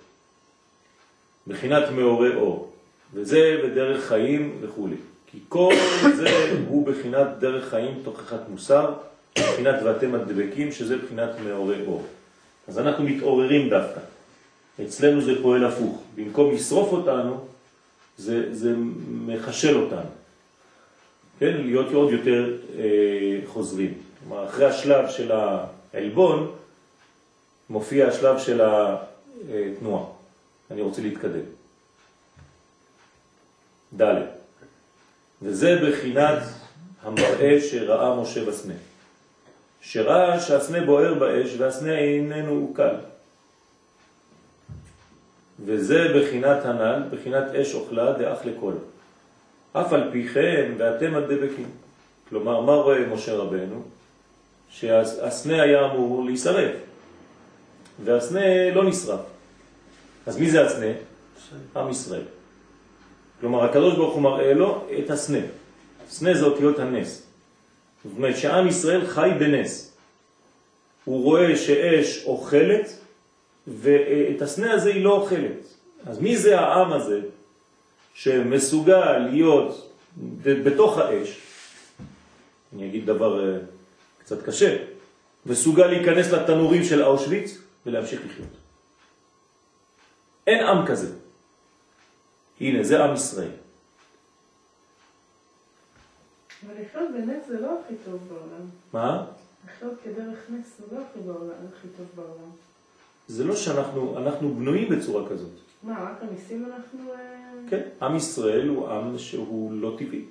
בחינת מאורי אור. וזה בדרך חיים וכו'. כי כל זה הוא בחינת דרך חיים תוכחת מוסר, בחינת ואתם הדבקים, שזה בחינת מאורי אור. אז אנחנו מתעוררים דווקא. אצלנו זה פועל הפוך. במקום לשרוף אותנו, זה, זה מחשל אותנו. כן? להיות עוד יותר אה, חוזרים. כלומר, אחרי השלב של העלבון, מופיע השלב של התנועה. אני רוצה להתקדם. ד' וזה בחינת המראה שראה משה בסנה. שראה שהסנה בוער באש והסנה איננו קל. וזה בחינת הנ"ל, בחינת אש אוכלה דאח לכל. אף על פי כן ואתם הדבקים. כלומר, מה רואה משה רבנו? שהסנה היה אמור להישרף. והסנה לא נשרף. אז מי זה הסנה? עם ישראל. כלומר, הקדוש ברוך הוא מראה לו את הסנה. סנה זה אותיות הנס. זאת אומרת שעם ישראל חי בנס. הוא רואה שאש אוכלת, ואת הסנה הזה היא לא אוכלת. אז מי זה העם הזה שמסוגל להיות בתוך האש? אני אגיד דבר קצת קשה. מסוגל להיכנס לתנורים של אושוויץ ולהמשיך לחיות. אין עם כזה. הנה, זה עם ישראל. אבל לחיות בנס זה לא הכי טוב בעולם. מה? לחיות כדרך נס זה לא הכי, בעולם, הכי טוב בעולם. זה לא שאנחנו אנחנו בנויים בצורה כזאת. מה, רק הניסים אנחנו... כן, עם ישראל הוא עם שהוא לא טבעי.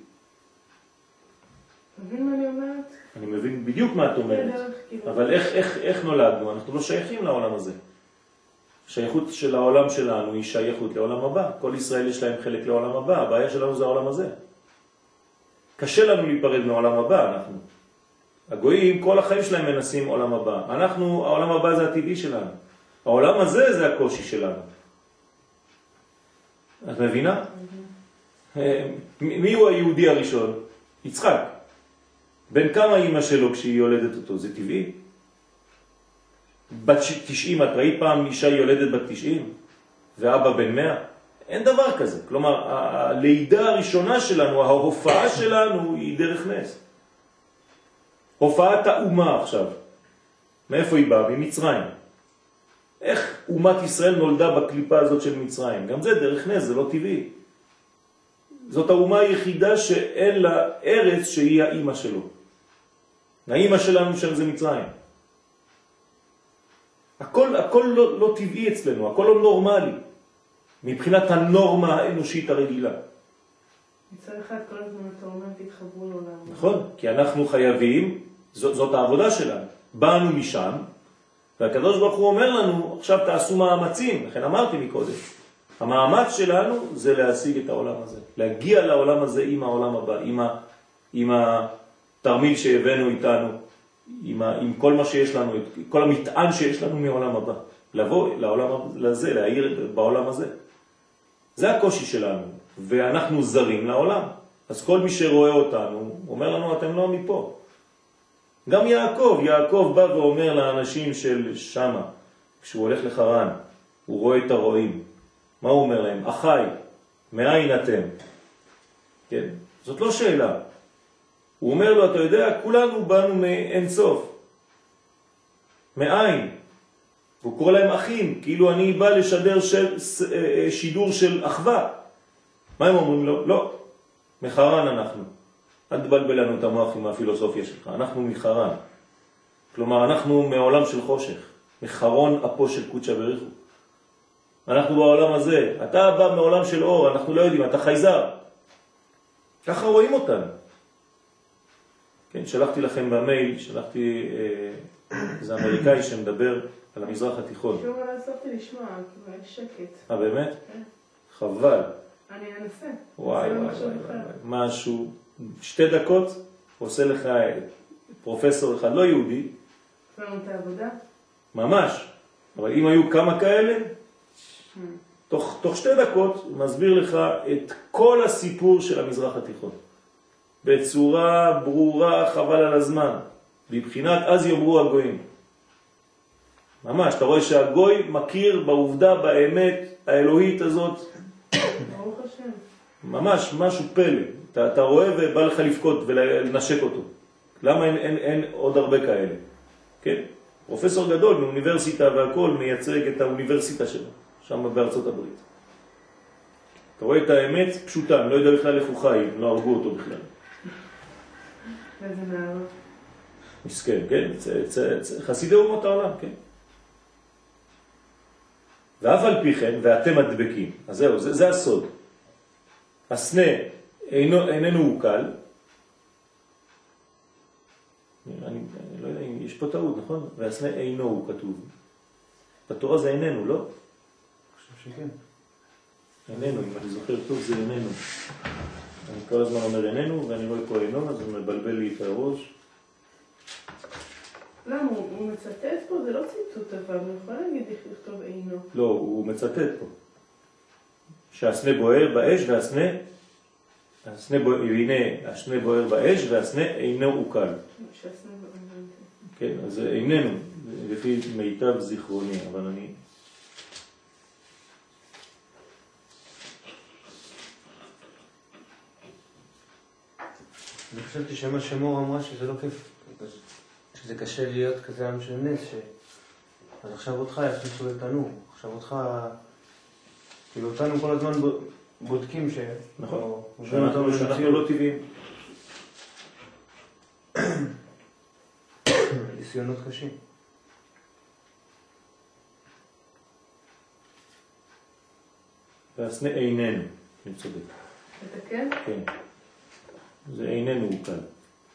מבין מה אני אומרת? אני מבין בדיוק מה את אומרת. אבל איך, איך, איך נולדנו? אנחנו לא שייכים לעולם הזה. השייכות של העולם שלנו היא שייכות לעולם הבא. כל ישראל יש להם חלק לעולם הבא. הבעיה שלנו זה העולם הזה. קשה לנו להיפרד מעולם הבא, אנחנו. הגויים, כל החיים שלהם מנסים עולם הבא. אנחנו, העולם הבא זה הטבעי שלנו. העולם הזה זה הקושי שלנו. את מבינה? מי הוא היהודי הראשון? יצחק. בין כמה אמא שלו כשהיא יולדת אותו? זה טבעי? בת תשעים, את ראית פעם אישה יולדת בת תשעים? ואבא בן מאה? אין דבר כזה. כלומר, הלידה הראשונה שלנו, ההופעה שלנו היא דרך נס. הופעת האומה עכשיו. מאיפה היא באה? ממצרים. איך אומת ישראל נולדה בקליפה הזאת של מצרים? גם זה דרך נס, זה לא טבעי. זאת האומה היחידה שאין לה ארץ שהיא האימא שלו. האימא שלנו שם זה מצרים. הכל, הכל לא, לא טבעי אצלנו, הכל לא נורמלי. מבחינת הנורמה האנושית הרגילה. מצד אחד כל הזמן אתה אומר תתחברו לעולם. נכון, כי אנחנו חייבים, זאת, זאת העבודה שלנו. באנו משם, והקדוש ברוך הוא אומר לנו, עכשיו תעשו מאמצים, לכן אמרתי מקודם, המאמץ שלנו זה להשיג את העולם הזה, להגיע לעולם הזה עם העולם הבא, עם, ה, עם התרמיל שהבאנו איתנו, עם, ה, עם כל מה שיש לנו, כל המטען שיש לנו מעולם הבא, לבוא לעולם הזה, להעיר בעולם הזה. זה הקושי שלנו, ואנחנו זרים לעולם. אז כל מי שרואה אותנו אומר לנו, אתם לא מפה. גם יעקב, יעקב בא ואומר לאנשים של שמה, כשהוא הולך לחרן, הוא רואה את הרועים. מה הוא אומר להם? אחי, מאין אתם? כן? זאת לא שאלה. הוא אומר לו, אתה יודע, כולנו באנו מאין סוף. מאין? והוא קורא להם אחים, כאילו אני בא לשדר של, שידור של אחווה. מה הם אומרים לו? לא, מחרן אנחנו. אל תבלבל לנו את המוח עם הפילוסופיה שלך. אנחנו מחרן. כלומר, אנחנו מעולם של חושך. מחרון אפו של קודשא בריך הוא. אנחנו בעולם הזה. אתה בא מעולם של אור, אנחנו לא יודעים, אתה חייזר. ככה רואים אותנו. כן, שלחתי לכם במייל, שלחתי איזה אמריקאי שמדבר על המזרח התיכון. שוב לא הספתי לשמוע, כי יש שקט. אה, באמת? כן. חבל. אני אנסה. וואי, וואי, וואי, וואי. משהו, שתי דקות, עושה לך פרופסור אחד, לא יהודי. עשינו את העבודה? ממש. אבל אם היו כמה כאלה, תוך, תוך שתי דקות הוא מסביר לך את כל הסיפור של המזרח התיכון. בצורה ברורה, חבל על הזמן. בבחינת אז יאמרו הגויים. ממש, אתה רואה שהגוי מכיר בעובדה, באמת האלוהית הזאת. ברוך השם. ממש, משהו פלא. אתה, אתה רואה ובא לך לפקוד ולנשק אותו. למה אין, אין, אין עוד הרבה כאלה? כן? פרופסור גדול מאוניברסיטה והכל מייצג את האוניברסיטה שלו, שם בארצות הברית. אתה רואה את האמת פשוטה, אני לא יודע בכלל איך הוא חי, לא הרגו אותו בכלל. איזה נער. מסכן, כן? חסידי אומות העולם, כן? ואף על פי כן, ואתם מדבקים. אז זהו, זה, זה הסוד. הסנה אינו, איננו הוא קל. אני, אני לא יודע אם יש פה טעות, נכון? והסנה אינו הוא כתוב. בתורה זה איננו, לא? אני חושב שכן. איננו, אם אני זוכר טוב זה איננו. אני כל הזמן אומר איננו, ואני רואה פה אינו, אז הוא מבלבל לי את הראש. למה? הוא, הוא מצטט פה? זה לא ציטוט אבל, אני יכול להגיד איך לכתוב אינו. לא, הוא מצטט פה. שהסנה בוער באש והסנה, הסנה בוער, הנה, הסנה בוער באש והסנה אינו הוא קל. שהסנה בוער. כן, אז זה איננו, לפי מיטב זיכרוני, אבל אני... אני חשבתי שמה שמור אמרה שזה לא כיף, שזה קשה להיות כזה עם של נס, ש... אז עכשיו אותך יכניסו לתנור, עכשיו אותך, כאילו אותנו כל הזמן בודקים ש... נכון, שאנחנו, שאנחנו לא טבעיים. ניסיונות קשים. והסנה איננו, אני צודק. אתה כן? כן. זה איננו הוא קל.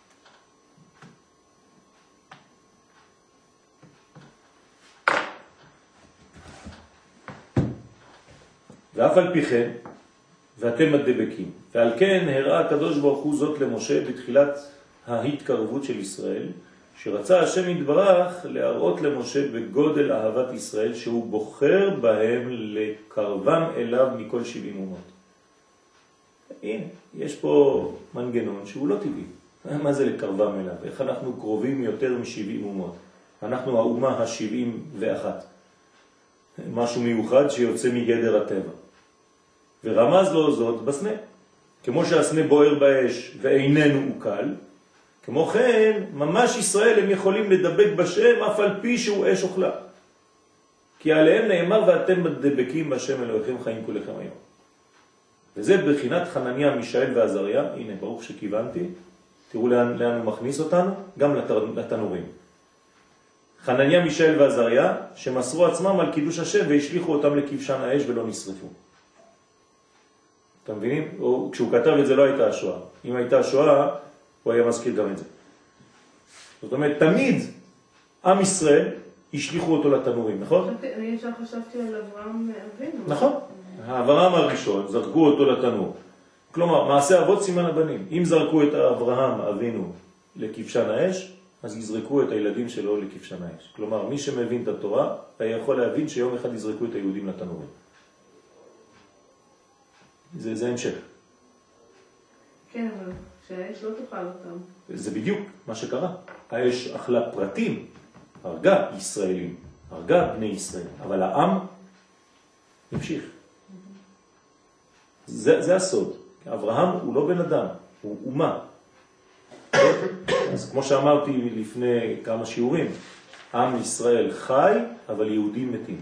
ואף על פי כן, ואתם מדבקים. ועל כן הראה הקדוש ברוך הוא זאת למשה בתחילת ההתקרבות של ישראל, שרצה השם יתברך להראות למשה בגודל אהבת ישראל, שהוא בוחר בהם לקרבם אליו מכל שבעים אומות. הנה, יש פה מנגנון שהוא לא טבעי. מה זה לקרבם אליו? איך אנחנו קרובים יותר משבעים אומות? אנחנו האומה השבעים ואחת. משהו מיוחד שיוצא מגדר הטבע. ורמז לו זאת בסנה. כמו שהסנה בוער באש ואיננו הוא קל, כמו כן, ממש ישראל הם יכולים לדבק בשם אף על פי שהוא אש אוכלה. כי עליהם נאמר ואתם מדבקים בשם אלוהיכם חיים כולכם היום. וזה בחינת חנניה, מישאל ועזריה. הנה, ברוך שכיוונתי. תראו לאן, לאן הוא מכניס אותנו, גם לתנורים. חנניה, מישאל ועזריה, שמסרו עצמם על קידוש השם והשליחו אותם לכבשן האש ולא נשרפו. אתם מבינים? או, כשהוא כתב את זה לא הייתה השואה. אם הייתה השואה, הוא היה מזכיר גם את זה. זאת אומרת, תמיד עם ישראל השליחו אותו לתנורים, נכון? אני ישר חשבתי על אברהם אבינו. נכון. אברהם הראשון, זרקו אותו לתנור. כלומר, מעשה אבות סימן הבנים. אם זרקו את אברהם אבינו לכבשן האש, אז יזרקו את הילדים שלו לכבשן האש. כלומר, מי שמבין את התורה, היה יכול להבין שיום אחד יזרקו את היהודים לתנורים. זה, זה המשך. כן, אבל שהאש לא תאכל אותם. זה בדיוק מה שקרה. האש אכלה פרטים, הרגה ישראלים, הרגה בני ישראל, אבל העם המשיך. זה, זה הסוד. אברהם הוא לא בן אדם, הוא אומה. אז כמו שאמרתי לפני כמה שיעורים, עם ישראל חי, אבל יהודים מתים.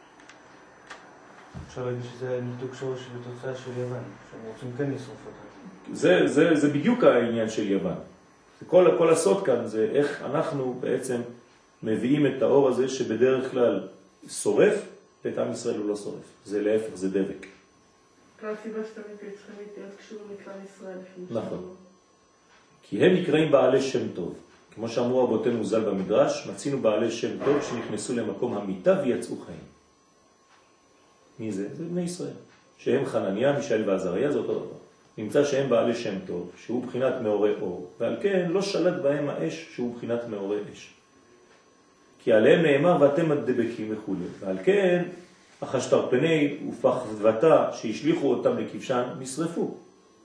אפשר להגיד שזה ניתוק שורש בתוצאה של יוון, שהם רוצים כן לשרוף אותה. זה, זה, זה בדיוק העניין של יוון. כל, כל הסוד כאן זה איך אנחנו בעצם מביאים את האור הזה שבדרך כלל שורף, ואת עם ישראל הוא לא שורף. זה להפך, זה דבק. כל הסיבה שתמיד צריכים להיות קשורים לכלל ישראל. נכון. כי הם נקראים בעלי שם טוב. כמו שאמרו רבותינו ז"ל במדרש, מצינו בעלי שם טוב שנכנסו למקום המיטה ויצאו חיים. מי זה? זה בני ישראל. שהם חנניה, מישאל ועזריה, זה אותו דבר. נמצא שהם בעלי שם טוב, שהוא בחינת מאורי אור, ועל כן לא שלט בהם האש שהוא בחינת מאורי אש. כי עליהם נאמר ואתם הדבקים וכו'. ועל כן החשטרפני ופחדתה שהשליחו אותם לכבשן נשרפו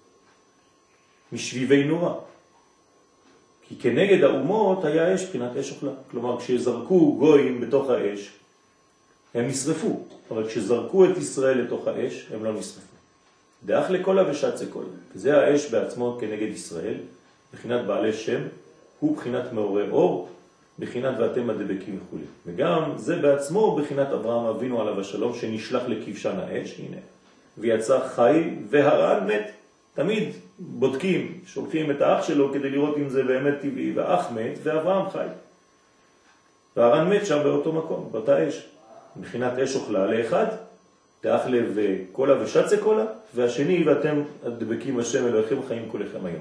משביבי נורה. כי כנגד האומות היה אש בחינת אש אוכלה. כלומר, כשזרקו גויים בתוך האש, הם נשרפו. אבל כשזרקו את ישראל לתוך האש, הם לא נשרפו. דאח לקולה ושצה קולה. זה האש בעצמו כנגד ישראל, בחינת בעלי שם, הוא בחינת מאורי אור, בחינת ואתם הדבקים וכו'. וגם זה בעצמו בחינת אברהם אבינו עליו השלום, שנשלח לכבשן האש, הנה, ויצא חי והרען מת. תמיד בודקים, שולחים את האח שלו כדי לראות אם זה באמת טבעי, והאח מת ואברהם חי. והרען מת שם באותו מקום, באותה אש. בחינת אש אוכלה לאחד, תאח לב קולה ושצה קולה, והשני ואתם הדבקים השם אלוהיכם חיים כולכם היום.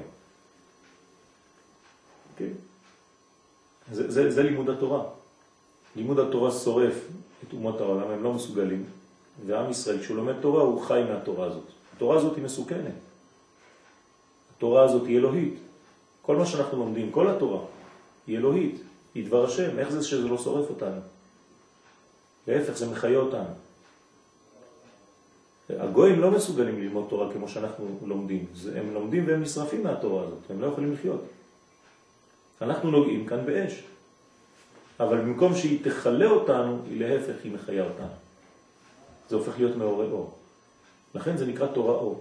אוקיי? זה, זה, זה לימוד התורה. לימוד התורה שורף את אומות העולם, הם לא מסוגלים, ועם ישראל כשהוא לומד תורה הוא חי מהתורה הזאת. התורה הזאת היא מסוכנת. התורה הזאת היא אלוהית. כל מה שאנחנו לומדים, כל התורה היא אלוהית, היא דבר השם. איך זה שזה לא שורף אותנו? להפך, זה מחיה אותנו. הגויים לא מסוגלים ללמוד תורה כמו שאנחנו לומדים. הם לומדים והם נשרפים מהתורה הזאת, הם לא יכולים לחיות. אנחנו נוגעים כאן באש. אבל במקום שהיא תחלה אותנו, היא להפך, היא מחיה אותנו. זה הופך להיות מאורי אור. לכן זה נקרא תורה אור.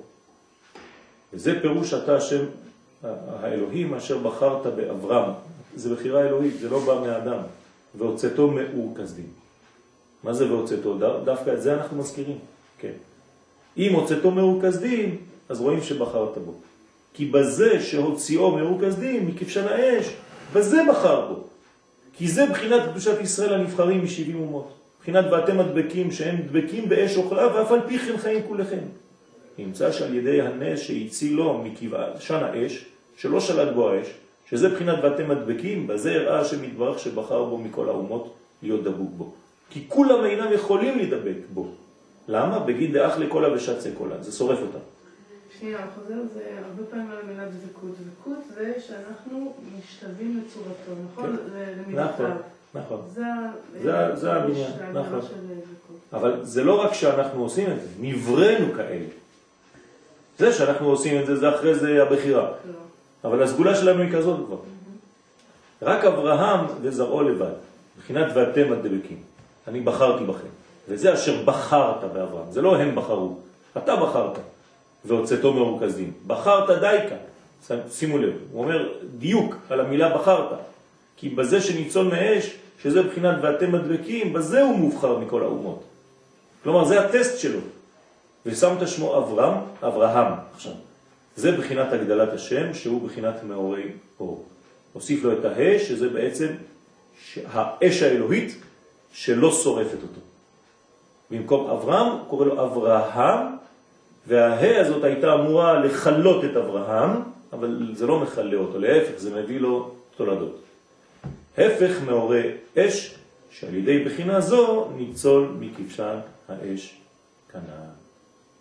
וזה פירוש אתה השם האלוהים אשר בחרת באברהם. זה בחירה אלוהית, זה לא בא מהאדם. והוצאתו מאור כסדים. מה זה והוצאתו? דווקא את זה אנחנו מזכירים. כן. אם הוצאתו מאור כסדים, אז רואים שבחרת בו. כי בזה שהוציאו מאור כסדים, מכבשן האש, בזה בחר בו. כי זה בחינת קדושת ישראל הנבחרים משבעים אומות. בחינת ואתם הדבקים שהם דבקים באש אוכלה, ואף על פי כן חיים כולכם. נמצא שעל ידי הנס שהצילו מכבשן האש, שלא שלט בו האש, שזה בחינת ואתם הדבקים, בזה הראה שמתברך שבחר בו מכל האומות להיות דבוק בו. כי כולם אינם יכולים לדבק בו. למה? בגיד דאח לקולה ושצה קולה. זה שורף אותה. שנייה, החוזר זה הרבה פעמים על המילה דבקות. דבקות זה שאנחנו משתווים לצורתו, נכון? נכון, נכון. זה זה הבניין, נכון. אבל זה לא רק שאנחנו עושים את זה, נברנו כאלה. זה שאנחנו עושים את זה, זה אחרי זה הבחירה. אבל הסגולה שלנו היא כזאת כבר. רק אברהם וזרעו לבד, מבחינת ואתם הדבקים. אני בחרתי בכם. וזה אשר בחרת באברהם. זה לא הם בחרו, אתה בחרת. והוצאתו מאור כסדים. בחרת דייקה. שימו לב, הוא אומר דיוק על המילה בחרת. כי בזה שניצול מאש, שזה בחינת ואתם מדבקים, בזה הוא מובחר מכל האומות. כלומר, זה הטסט שלו. ושמת שמו אברהם, אברהם עכשיו. זה בחינת הגדלת השם, שהוא בחינת מאורי אור. הוסיף לו את האש, שזה בעצם האש האלוהית שלא שורפת אותו. במקום אברהם, קורא לו אברהם, והה הזאת הייתה אמורה לחלות את אברהם, אבל זה לא מחלה אותו, להפך, זה מביא לו תולדות. הפך מאורי אש, שעל ידי בחינה זו ניצול מכבשן האש כנען.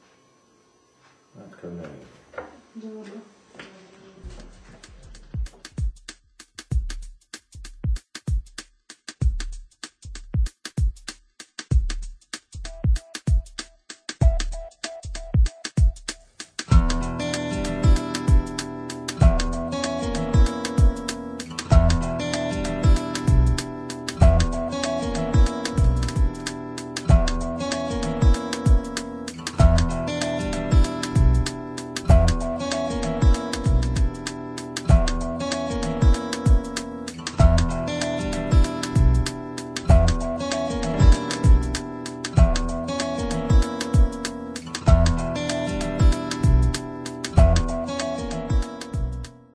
כאן. תודה רבה.